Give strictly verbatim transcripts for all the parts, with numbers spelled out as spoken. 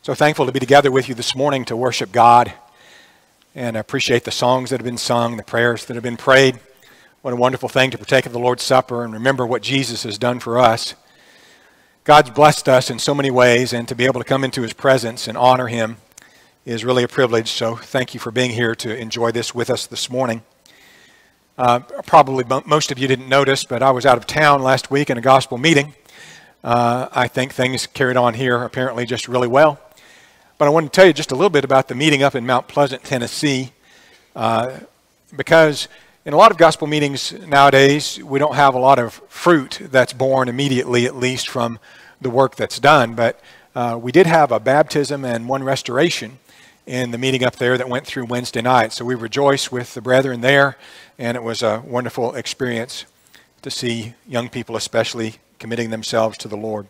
So thankful to be together with you this morning to worship God, and I appreciate the songs that have been sung, the prayers that have been prayed. What a wonderful thing to partake of the Lord's Supper and remember what Jesus has done for us. God's blessed us in so many ways, and to be able to come into His presence and honor Him is really a privilege. So thank you for being here to enjoy this with us this morning. Uh, probably most of you didn't notice, but I was out of town last week in a gospel meeting. Uh, I think things carried on here apparently just really well. But I want to tell you just a little bit about the meeting up in Mount Pleasant, Tennessee, uh, because in a lot of gospel meetings nowadays, we don't have a lot of fruit that's born immediately, at least from the work that's done. But uh, we did have a baptism and one restoration in the meeting up there that went through Wednesday night. So we rejoiced with the brethren there, and it was a wonderful experience to see young people especially committing themselves to the Lord.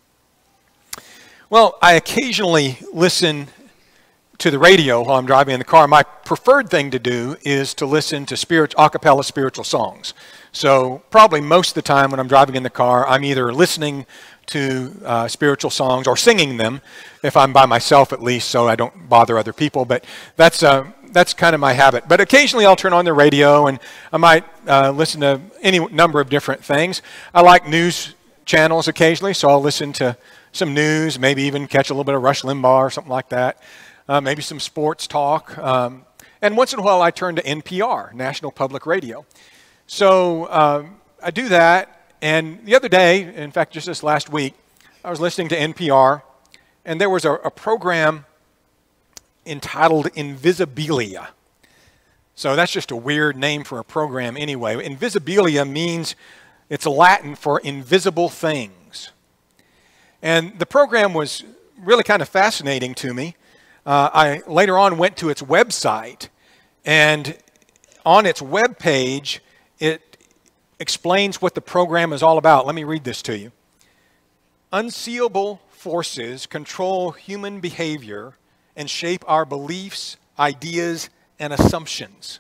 Well, I occasionally listen to the radio while I'm driving in the car. My preferred thing to do is to listen to spirit, a cappella spiritual songs. So probably most of the time when I'm driving in the car, I'm either listening to uh, spiritual songs or singing them, if I'm by myself at least, so I don't bother other people. But that's uh, that's kind of my habit. But occasionally I'll turn on the radio, and I might uh, listen to any number of different things. I like news channels occasionally, so I'll listen to some news, maybe even catch a little bit of Rush Limbaugh or something like that, uh, maybe some sports talk. Um, and once in a while I turn to N P R, National Public Radio. So um, I do that, and the other day, in fact just this last week, I was listening to N P R, and there was a, a program entitled Invisibilia. So that's just a weird name for a program anyway. Invisibilia means, it's Latin for invisible things. And the program was really kind of fascinating to me. Uh, I later on went to its website, and on its web page, it explains what the program is all about. Let me read this to you. Unseeable forces control human behavior and shape our beliefs, ideas, and assumptions.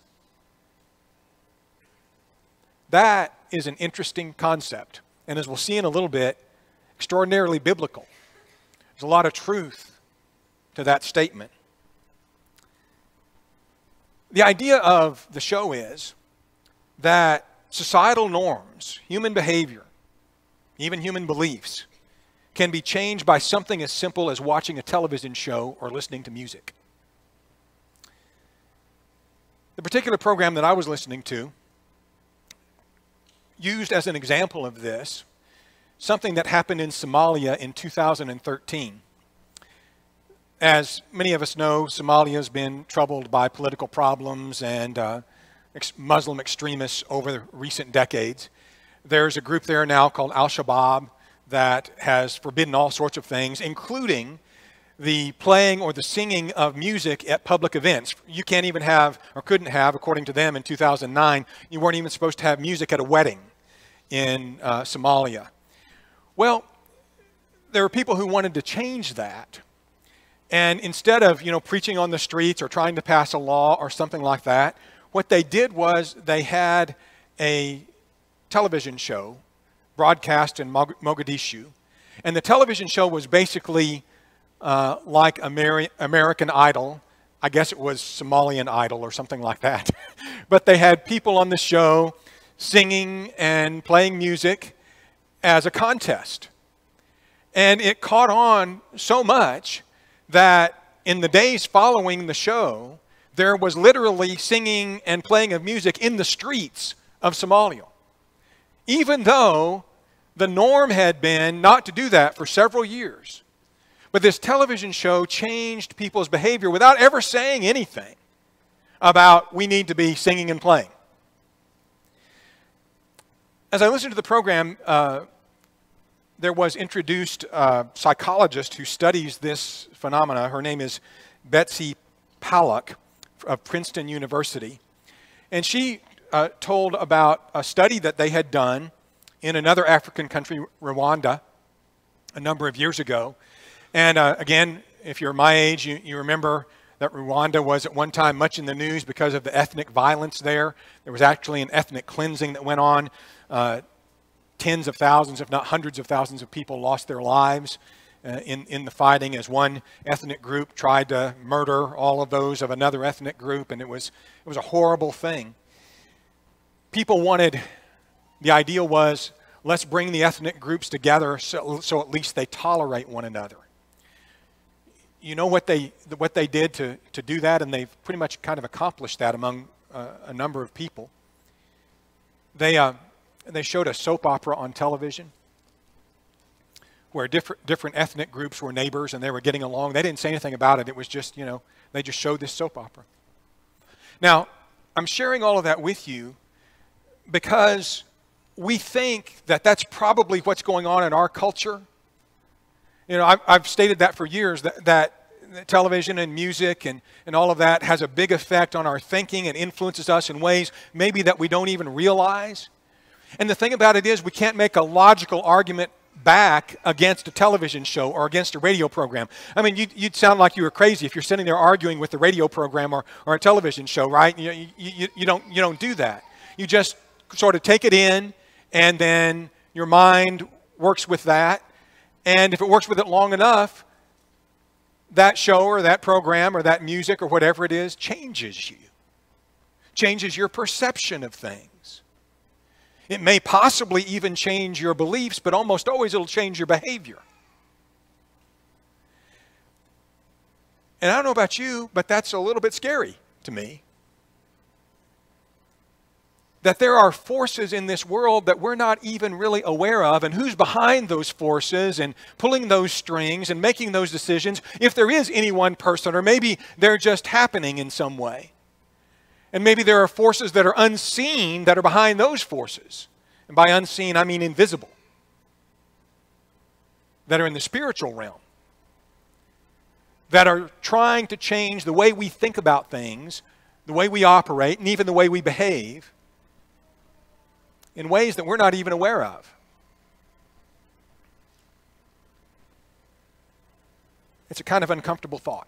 That is an interesting concept, and as we'll see in a little bit, extraordinarily biblical. There's a lot of truth to that statement. The idea of the show is that societal norms, human behavior, even human beliefs, can be changed by something as simple as watching a television show or listening to music. The particular program that I was listening to used as an example of this something that happened in Somalia in two thousand thirteen. As many of us know, Somalia has been troubled by political problems and uh, ex- Muslim extremists over the recent decades. There's a group there now called Al-Shabaab that has forbidden all sorts of things, including the playing or the singing of music at public events. You can't even have, or couldn't have, according to them in two thousand nine, you weren't even supposed to have music at a wedding in uh, Somalia. Well, there were people who wanted to change that. And instead of, you know, preaching on the streets or trying to pass a law or something like that, what they did was they had a television show broadcast in Mogadishu. And the television show was basically uh, like Ameri- American Idol. I guess it was Somalian Idol or something like that. But they had people on the show singing and playing music as a contest. And it caught on so much that in the days following the show, there was literally singing and playing of music in the streets of Somalia. Even though the norm had been not to do that for several years. But this television show changed people's behavior without ever saying anything about we need to be singing and playing. As I listened to the program, uh, there was introduced a psychologist who studies this phenomena. Her name is Betsy Paluck of Princeton University. And she uh, told about a study that they had done in another African country, Rwanda, a number of years ago. And uh, again, if you're my age, you, you remember that Rwanda was at one time much in the news because of the ethnic violence there. There was actually an ethnic cleansing that went on. Uh, tens of thousands, if not hundreds of thousands of people lost their lives uh, in, in the fighting as one ethnic group tried to murder all of those of another ethnic group, and it was, it was a horrible thing. People wanted, the ideal was, let's bring the ethnic groups together so, so at least they tolerate one another. You know what they, what they did to, to do that, and they've pretty much kind of accomplished that among uh, a number of people. They, uh, they showed a soap opera on television where different, different ethnic groups were neighbors and they were getting along. They didn't say anything about it. It was just, you know, they just showed this soap opera. Now, I'm sharing all of that with you because we think that that's probably what's going on in our culture. You know, I've, I've stated that for years, that, that television and music and, and all of that has a big effect on our thinking and influences us in ways maybe that we don't even realize. And the thing about it is we can't make a logical argument back against a television show or against a radio program. I mean, you'd, you'd sound like you were crazy if you're sitting there arguing with the radio program or, or a television show, right? You, you, you, you, don't, you don't do that. You just sort of take it in, and then your mind works with that. And if it works with it long enough, that show or that program or that music or whatever it is changes you, changes your perception of things. It may possibly even change your beliefs, but almost always it'll change your behavior. And I don't know about you, but that's a little bit scary to me. That there are forces in this world that we're not even really aware of, and who's behind those forces and pulling those strings and making those decisions, if there is any one person, or maybe they're just happening in some way. And maybe there are forces that are unseen that are behind those forces. And by unseen, I mean invisible. That are in the spiritual realm. That are trying to change the way we think about things, the way we operate, and even the way we behave in ways that we're not even aware of. It's a kind of uncomfortable thought.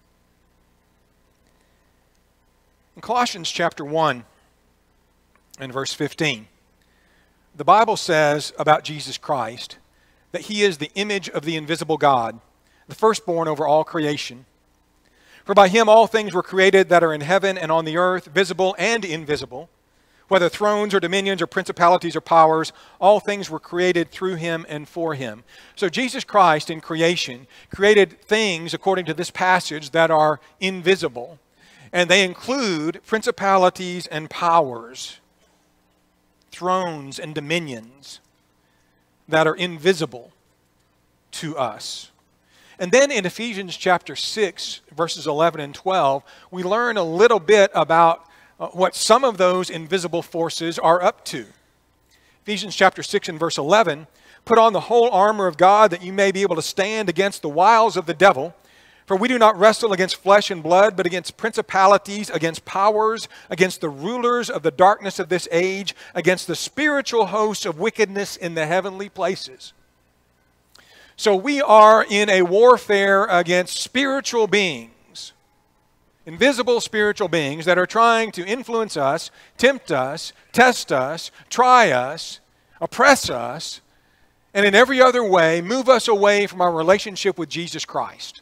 In Colossians chapter one and verse fifteen, the Bible says about Jesus Christ that he is the image of the invisible God, the firstborn over all creation. For by him all things were created that are in heaven and on the earth, visible and invisible, whether thrones or dominions or principalities or powers, all things were created through him and for him. So Jesus Christ in creation created things, according to this passage, that are invisible. And they include principalities and powers, thrones and dominions that are invisible to us. And then in Ephesians chapter six, verses eleven and twelve, we learn a little bit about uh, what some of those invisible forces are up to. Ephesians chapter six and verse eleven, put on the whole armor of God that you may be able to stand against the wiles of the devil. For we do not wrestle against flesh and blood, but against principalities, against powers, against the rulers of the darkness of this age, against the spiritual hosts of wickedness in the heavenly places. So we are in a warfare against spiritual beings, invisible spiritual beings that are trying to influence us, tempt us, test us, try us, oppress us, and in every other way move us away from our relationship with Jesus Christ.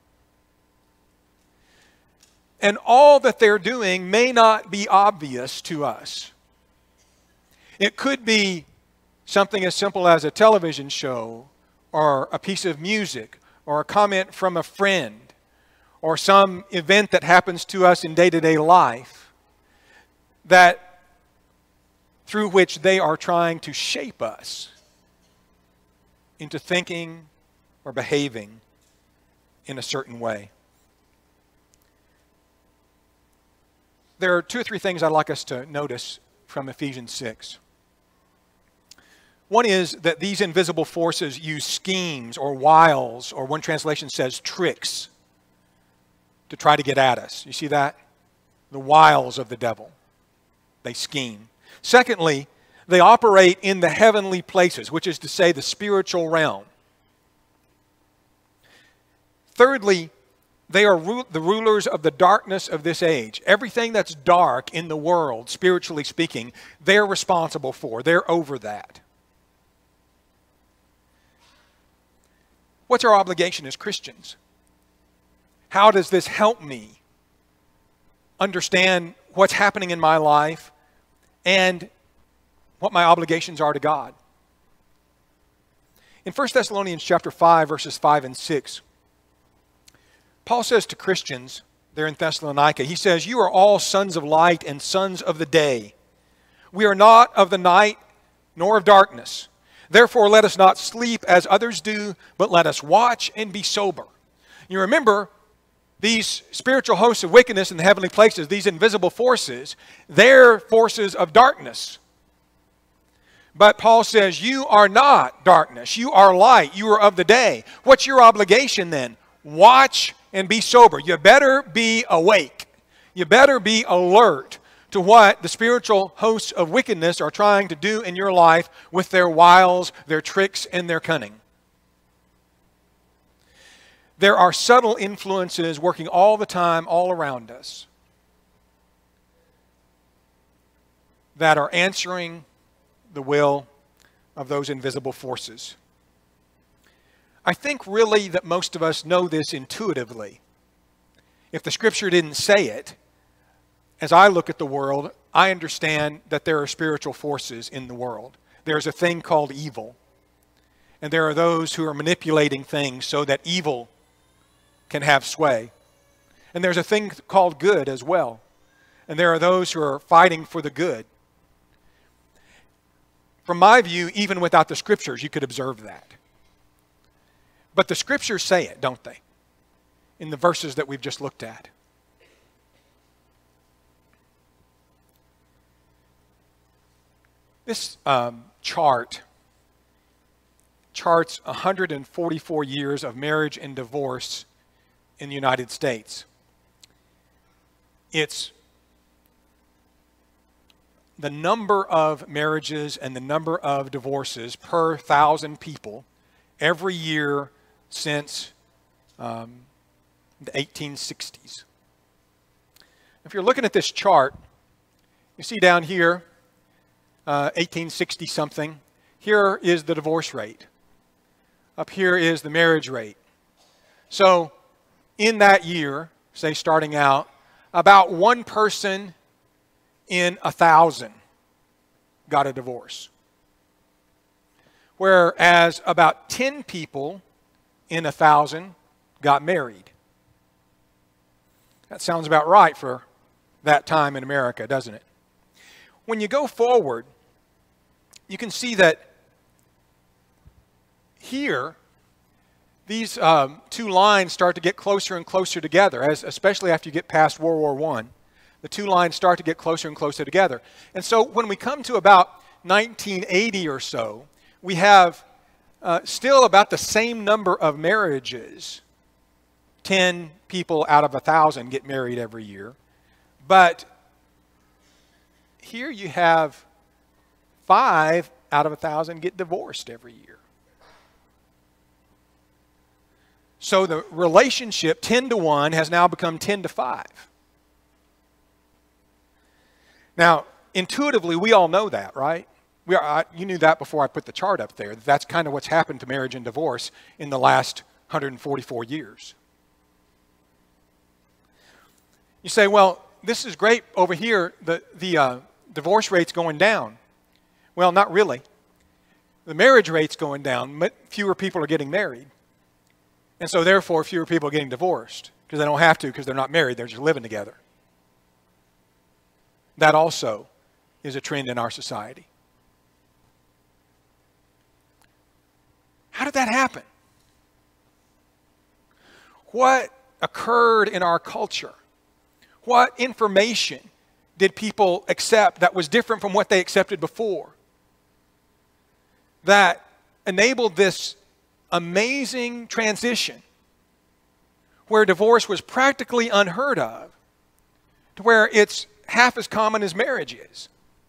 And all that they're doing may not be obvious to us. It could be something as simple as a television show, or a piece of music, or a comment from a friend, or some event that happens to us in day-to-day life, that through which they are trying to shape us into thinking or behaving in a certain way. There are two or three things I'd like us to notice from Ephesians six. One is that these invisible forces use schemes or wiles, or one translation says tricks, to try to get at us. You see that? The wiles of the devil. They scheme. Secondly, they operate in the heavenly places, which is to say the spiritual realm. Thirdly, they are ru- the rulers of the darkness of this age. Everything that's dark in the world, spiritually speaking, they're responsible for. They're over that. What's our obligation as Christians? How does this help me understand what's happening in my life and what my obligations are to God? In First Thessalonians chapter five, verses five and six, Paul says to Christians there in Thessalonica, he says, "You are all sons of light and sons of the day. We are not of the night nor of darkness. Therefore let us not sleep as others do, but let us watch and be sober." You remember, these spiritual hosts of wickedness in the heavenly places, these invisible forces, they're forces of darkness. But Paul says, you are not darkness. You are light. You are of the day. What's your obligation then? Watch and be sober. You better be awake. You better be alert to what the spiritual hosts of wickedness are trying to do in your life with their wiles, their tricks, and their cunning. There are subtle influences working all the time, all around us, that are answering the will of those invisible forces. I think really that most of us know this intuitively. If the Scripture didn't say it, as I look at the world, I understand that there are spiritual forces in the world. There's a thing called evil. And there are those who are manipulating things so that evil can have sway. And there's a thing called good as well. And there are those who are fighting for the good. From my view, even without the Scriptures, you could observe that. But the Scriptures say it, don't they? In the verses that we've just looked at. This um, chart charts one hundred forty-four years of marriage and divorce in the United States. It's the number of marriages and the number of divorces per thousand people every year since um, the eighteen sixties. If you're looking at this chart, you see down here, uh, eighteen sixty something, here is the divorce rate. Up here is the marriage rate. So in that year, say starting out, about one person in a thousand got a divorce. Whereas about ten people in a thousand got married. That sounds about right for that time in America, doesn't it? When you go forward, you can see that here, these um, two lines start to get closer and closer together, as, especially after you get past World War One. The two lines start to get closer and closer together. And so when we come to about nineteen eighty or so, we have uh, still about the same number of marriages. ten people out of a thousand get married every year. But here you have five out of a thousand get divorced every year. So the relationship, ten to one, has now become ten to five. Now, intuitively, we all know that, right? We are, I, you knew that before I put the chart up there. That's kind of what's happened to marriage and divorce in the last one hundred forty-four years. You say, well, this is great over here. The, the uh, divorce rate's going down. Well, not really. The marriage rate's going down, but fewer people are getting married. And so therefore, fewer people are getting divorced because they don't have to because they're not married. They're just living together. That also is a trend in our society. How did that happen? What occurred in our culture? What information did people accept that was different from what they accepted before? That enabled this amazing transition where divorce was practically unheard of to where it's half as common as marriage is.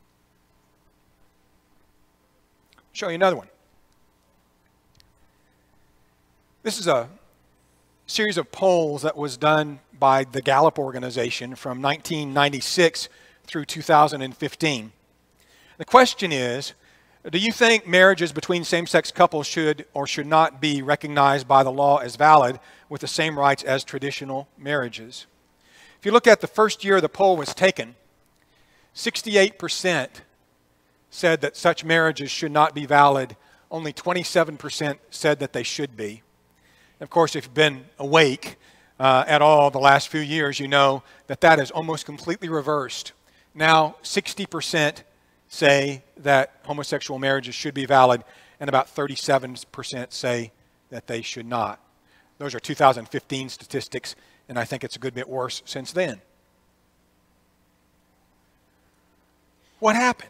I'll show you another one. This is a series of polls that was done by the Gallup organization from nineteen ninety-six through two thousand fifteen. The question is, Do you think marriages between same-sex couples should or should not be recognized by the law as valid with the same rights as traditional marriages? If you look at the first year the poll was taken, sixty-eight percent said that such marriages should not be valid. Only twenty-seven percent said that they should be. Of course, if you've been awake uh, at all the last few years, you know that that is almost completely reversed. Now, sixty percent say that homosexual marriages should be valid, and about thirty-seven percent say that they should not. Those are two thousand fifteen statistics, and I think it's a good bit worse since then. What happened?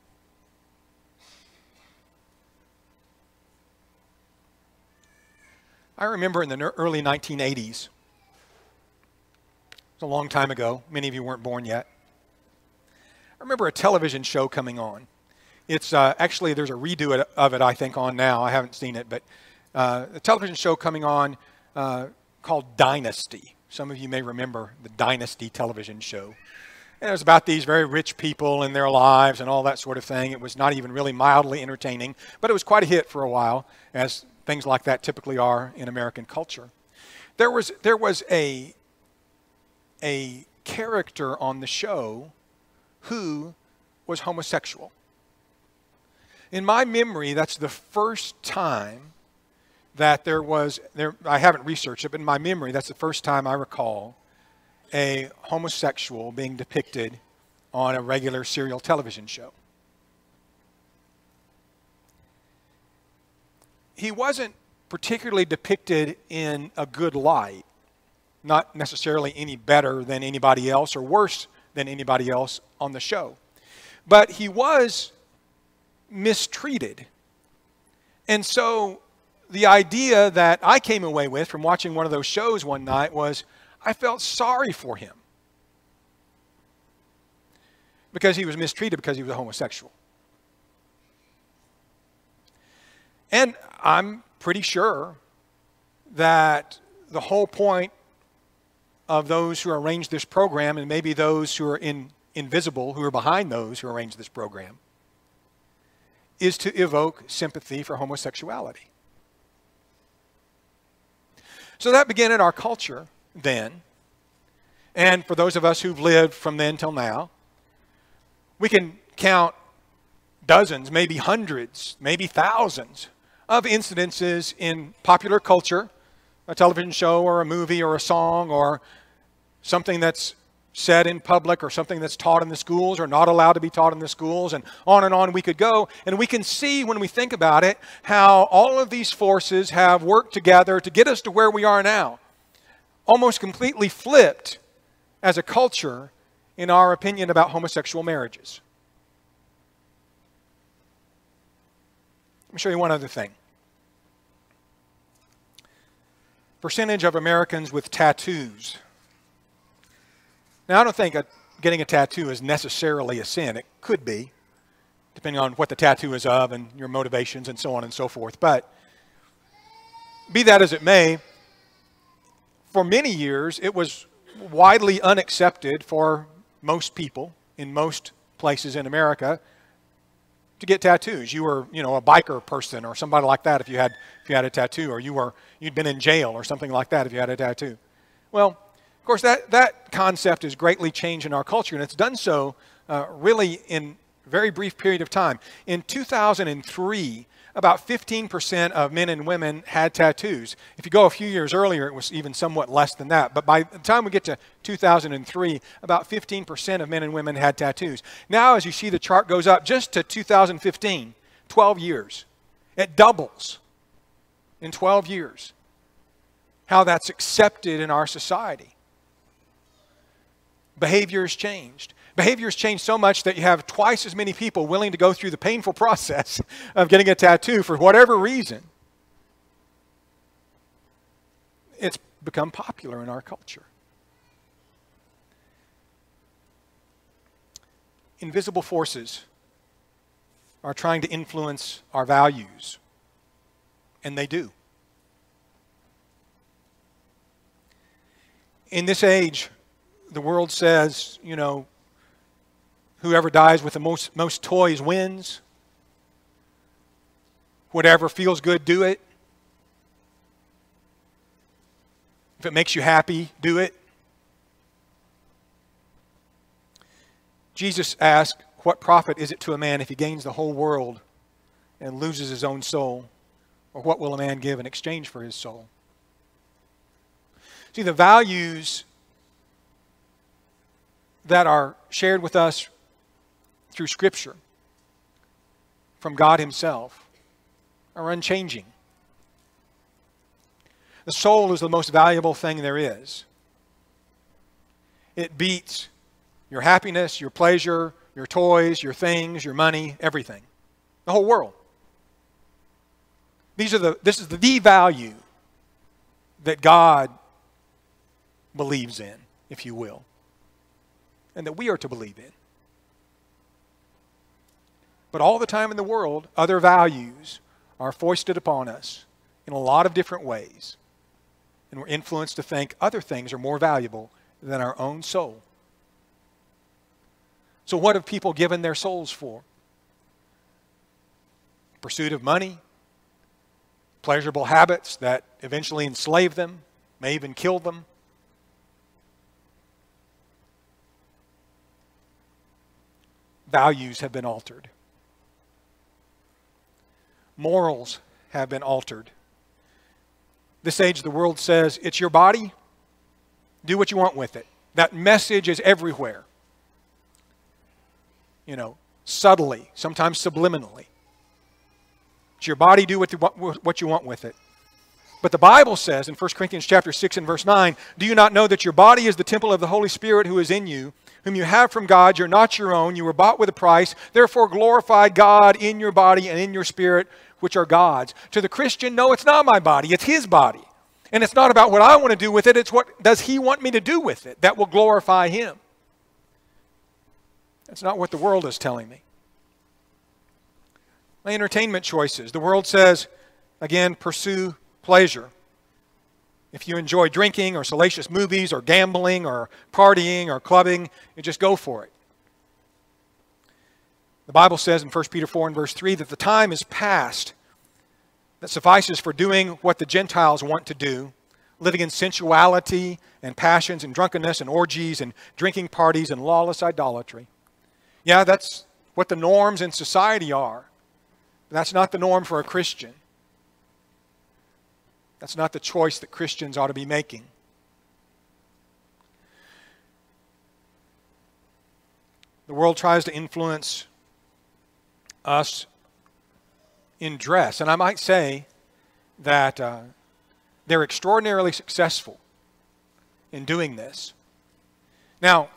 I remember in the early nineteen eighties, it was a long time ago, many of you weren't born yet. I remember a television show coming on. It's uh, actually, there's a redo of it, I think, on now. I haven't seen it, but uh, a television show coming on uh, called Dynasty. Some of you may remember the Dynasty television show. And it was about these very rich people and their lives and all that sort of thing. It was not even really mildly entertaining, but it was quite a hit for a while, as things like that typically are in American culture. There was, there was a, a character on the show who was homosexual. In my memory, that's the first time that there was, there, I haven't researched it, but in my memory, that's the first time I recall a homosexual being depicted on a regular serial television show. He wasn't particularly depicted in a good light, not necessarily any better than anybody else or worse than anybody else on the show. But he was mistreated. And so the idea that I came away with from watching one of those shows one night was I felt sorry for him because he was mistreated because he was a homosexual. And I'm pretty sure that the whole point of those who arranged this program, and maybe those who are in, invisible, who are behind those who arranged this program, is to evoke sympathy for homosexuality. So that began in our culture then. And for those of us who've lived from then till now, we can count dozens, maybe hundreds, maybe thousands of incidences in popular culture, a television show or a movie or a song or something that's said in public or something that's taught in the schools or not allowed to be taught in the schools, and on and on we could go. And we can see when we think about it how all of these forces have worked together to get us to where we are now, almost completely flipped as a culture in our opinion about homosexual marriages. Let me show you one other thing. Percentage of Americans with tattoos. Now, I don't think a, getting a tattoo is necessarily a sin. It could be, depending on what the tattoo is of and your motivations and so on and so forth. But be that as it may, for many years, it was widely unaccepted for most people in most places in America to get tattoos. You were, you know, a biker person or somebody like that if you had if you had a tattoo, or you were you'd been in jail or something like that if you had a tattoo. Well, of course, that that concept has greatly changed in our culture, and it's done so uh, really in a very brief period of time. In two thousand three, about fifteen percent of men and women had tattoos. If you go a few years earlier, it was even somewhat less than that. But by the time we get to two thousand three, about fifteen percent of men and women had tattoos. Now, as you see, the chart goes up just to two thousand fifteen, twelve years. It doubles in twelve years. How that's accepted in our society. Behavior has changed. Behavior has changed so much that you have twice as many people willing to go through the painful process of getting a tattoo for whatever reason. It's become popular in our culture. Invisible forces are trying to influence our values, and they do. In this age, the world says, you know, whoever dies with the most, most toys wins. Whatever feels good, do it. If it makes you happy, do it. Jesus asked, what profit is it to a man if he gains the whole world and loses his own soul? Or what will a man give in exchange for his soul? See, the values that are shared with us through Scripture from God Himself are unchanging. The soul is the most valuable thing there is. It beats your happiness, your pleasure, your toys, your things, your money, everything. The whole world. These are the, this is the, the value that God believes in, if you will, and that we are to believe in. But all the time in the world, other values are foisted upon us in a lot of different ways. And we're influenced to think other things are more valuable than our own soul. So what have people given their souls for? Pursuit of money, pleasurable habits that eventually enslave them, may even kill them. Values have been altered. Morals have been altered. This age, the world says, it's your body, do what you want with it. That message is everywhere. You know, subtly, sometimes subliminally. It's your body, do what you want, what you want with it. But the Bible says in First Corinthians chapter six and verse nine, do you not know that your body is the temple of the Holy Spirit who is in you, whom you have from God? You're not your own. You were bought with a price. Therefore glorify God in your body and in your spirit, which are God's. To the Christian, no, it's not my body. It's His body. And it's not about what I want to do with it. It's what does He want me to do with it that will glorify Him. That's not what the world is telling me. My entertainment choices. The world says, again, pursue pleasure. If you enjoy drinking or salacious movies or gambling or partying or clubbing, you just go for it. The Bible says in First Peter four and verse three that the time is past that suffices for doing what the Gentiles want to do, living in sensuality and passions and drunkenness and orgies and drinking parties and lawless idolatry. Yeah, that's what the norms in society are. But that's not the norm for a Christian. That's not the choice that Christians ought to be making. The world tries to influence us in dress. And I might say that uh, they're extraordinarily successful in doing this. Now,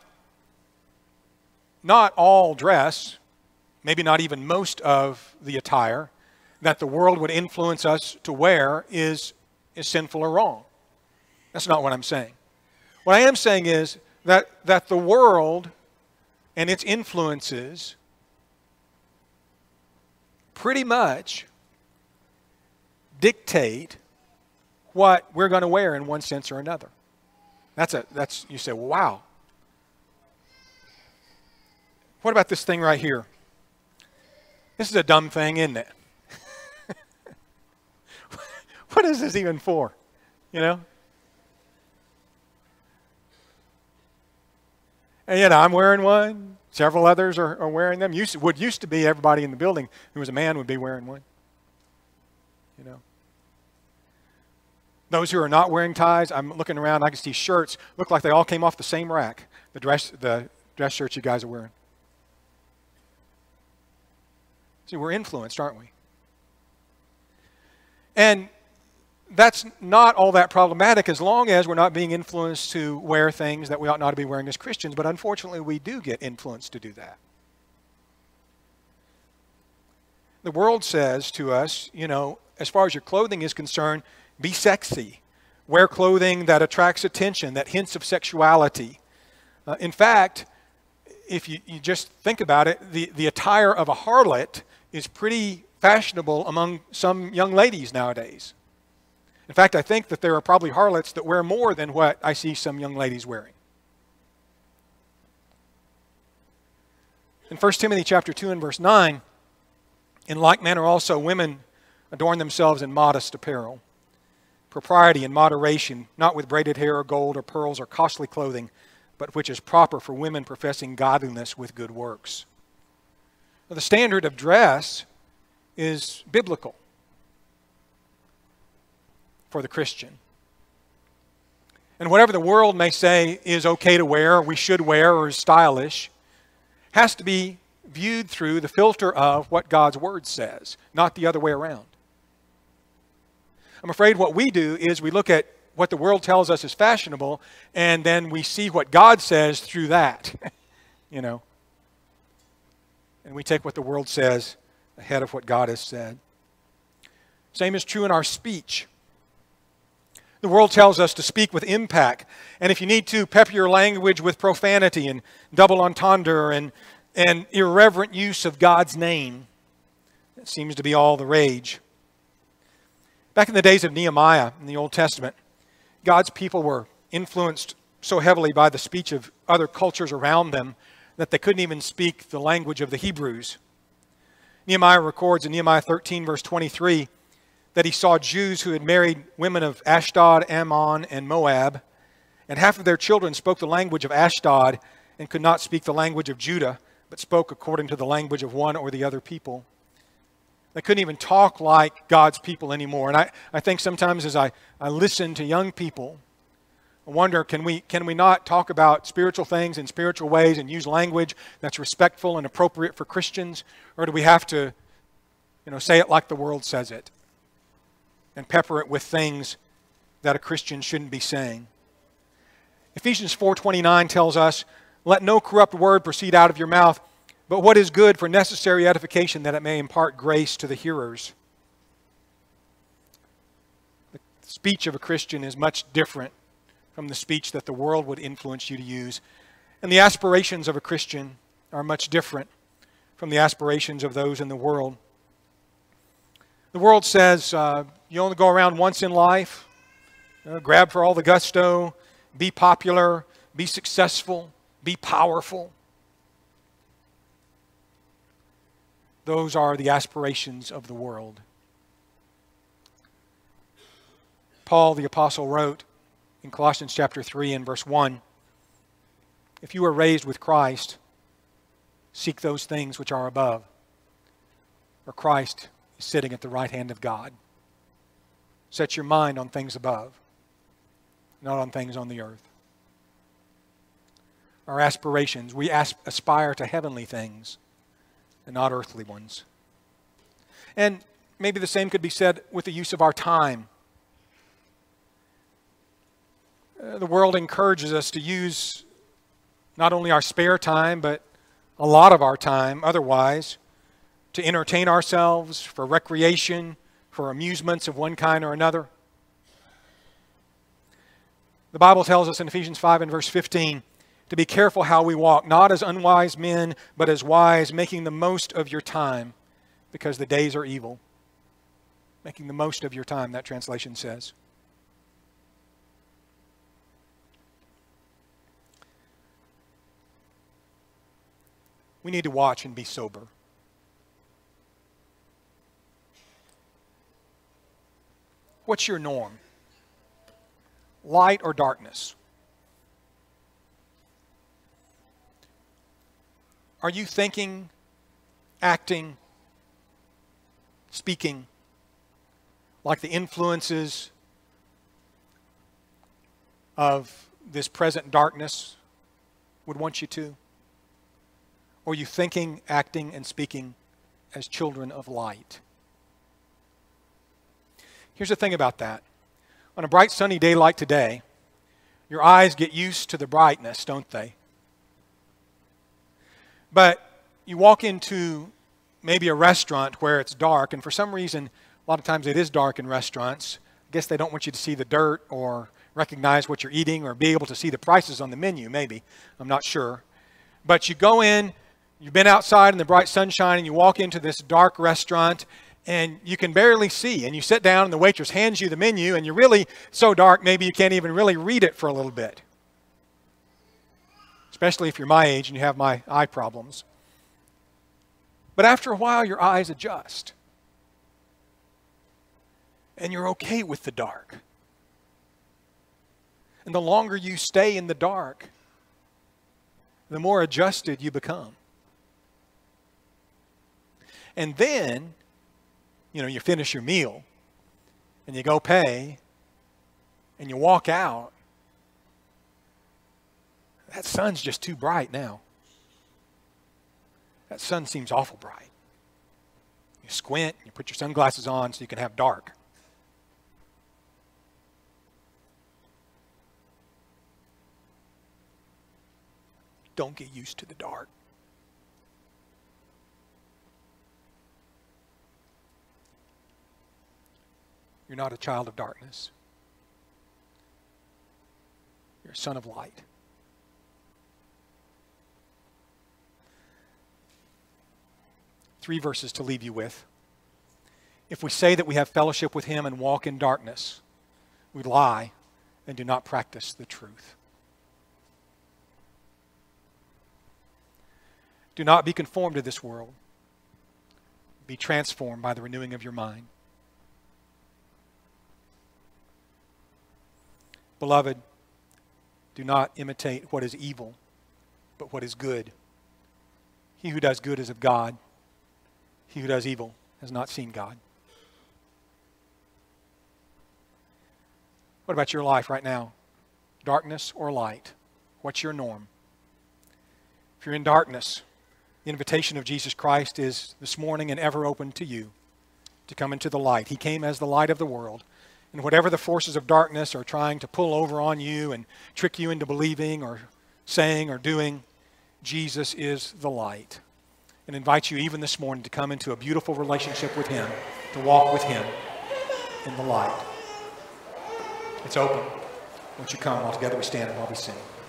not all dress, maybe not even most of the attire that the world would influence us to wear is, is sinful or wrong. That's not what I'm saying. What I am saying is that, that the world and its influences pretty much dictate what we're going to wear in one sense or another. That's a, that's, you say, well, wow. What about this thing right here? This is a dumb thing, isn't it? What is this even for? You know? And, you know, I'm wearing one. Several others are, are wearing them. Used to, what used to be everybody in the building who was a man would be wearing one. You know? Those who are not wearing ties, I'm looking around, I can see shirts look like they all came off the same rack. The dress, the dress shirts you guys are wearing. See, we're influenced, aren't we? And that's not all that problematic as long as we're not being influenced to wear things that we ought not to be wearing as Christians. But unfortunately, we do get influenced to do that. The world says to us, you know, as far as your clothing is concerned, be sexy. Wear clothing that attracts attention, that hints of sexuality. Uh, in fact, if you, you just think about it, the, the attire of a harlot is pretty fashionable among some young ladies nowadays. In fact, I think that there are probably harlots that wear more than what I see some young ladies wearing. In First Timothy chapter two and verse nine, in like manner also women adorn themselves in modest apparel. Propriety and moderation, not with braided hair or gold or pearls or costly clothing, but which is proper for women professing godliness with good works. Now, the standard of dress is biblical for the Christian. And whatever the world may say is okay to wear, we should wear, or is stylish, has to be viewed through the filter of what God's Word says, not the other way around. I'm afraid what we do is we look at what the world tells us is fashionable, and then we see what God says through that, you know. And we take what the world says ahead of what God has said. Same is true in our speech. The world tells us to speak with impact, and if you need to, pepper your language with profanity and double entendre and, and irreverent use of God's name. That seems to be all the rage. Back in the days of Nehemiah in the Old Testament, God's people were influenced so heavily by the speech of other cultures around them that they couldn't even speak the language of the Hebrews. Nehemiah records in Nehemiah thirteen, verse twenty-three, that he saw Jews who had married women of Ashdod, Ammon, and Moab, and half of their children spoke the language of Ashdod and could not speak the language of Judah, but spoke according to the language of one or the other people. They couldn't even talk like God's people anymore. And I, I think sometimes as I, I listen to young people, I wonder, can we, can we not talk about spiritual things in spiritual ways and use language that's respectful and appropriate for Christians? Or do we have to, you know, say it like the world says it and pepper it with things that a Christian shouldn't be saying? Ephesians four twenty-nine tells us, "Let no corrupt word proceed out of your mouth, but what is good for necessary edification, that it may impart grace to the hearers." The speech of a Christian is much different from the speech that the world would influence you to use. And the aspirations of a Christian are much different from the aspirations of those in the world. The world says uh, you only go around once in life, uh, grab for all the gusto, be popular, be successful, be powerful. Those are the aspirations of the world. Paul the Apostle wrote in Colossians chapter three and verse one, "If you are raised with Christ, seek those things which are above, where Christ is sitting at the right hand of God. Set your mind on things above, not on things on the earth." Our aspirations, we asp- aspire to heavenly things and not earthly ones. And maybe the same could be said with the use of our time. Uh, the world encourages us to use not only our spare time, but a lot of our time otherwise, to entertain ourselves, for recreation, for amusements of one kind or another. The Bible tells us in Ephesians five and verse fifteen, to be careful how we walk, not as unwise men, but as wise, making the most of your time, because the days are evil. Making the most of your time, that translation says. We need to watch and be sober. What's your norm? Light or darkness? Are you thinking, acting, speaking like the influences of this present darkness would want you to? Or are you thinking, acting, and speaking as children of light? Here's the thing about that. On a bright sunny day like today, your eyes get used to the brightness, don't they? But you walk into maybe a restaurant where it's dark, and for some reason, a lot of times it is dark in restaurants. I guess they don't want you to see the dirt or recognize what you're eating or be able to see the prices on the menu, maybe. I'm not sure. But you go in, you've been outside in the bright sunshine, and you walk into this dark restaurant, and you can barely see. And you sit down, and the waitress hands you the menu, and you're really so dark, maybe you can't even really read it for a little bit. Especially if you're my age and you have my eye problems. But after a while, your eyes adjust. And you're okay with the dark. And the longer you stay in the dark, the more adjusted you become. And then, you know, you finish your meal and you go pay and you walk out. That sun's just too bright now. That sun seems awful bright. You squint, you put your sunglasses on so you can have dark. Don't get used to the dark. You're not a child of darkness. You're a son of light. Three verses to leave you with. If we say that we have fellowship with him and walk in darkness, we lie and do not practice the truth. Do not be conformed to this world. Be transformed by the renewing of your mind. Beloved, do not imitate what is evil, but what is good. He who does good is of God. He who does evil has not seen God. What about your life right now? Darkness or light? What's your norm? If you're in darkness, the invitation of Jesus Christ is this morning and ever open to you to come into the light. He came as the light of the world. And whatever the forces of darkness are trying to pull over on you and trick you into believing or saying or doing, Jesus is the light. And invite you even this morning to come into a beautiful relationship with him, to walk with him in the light. It's open. Won't you come while together we stand and while we sing.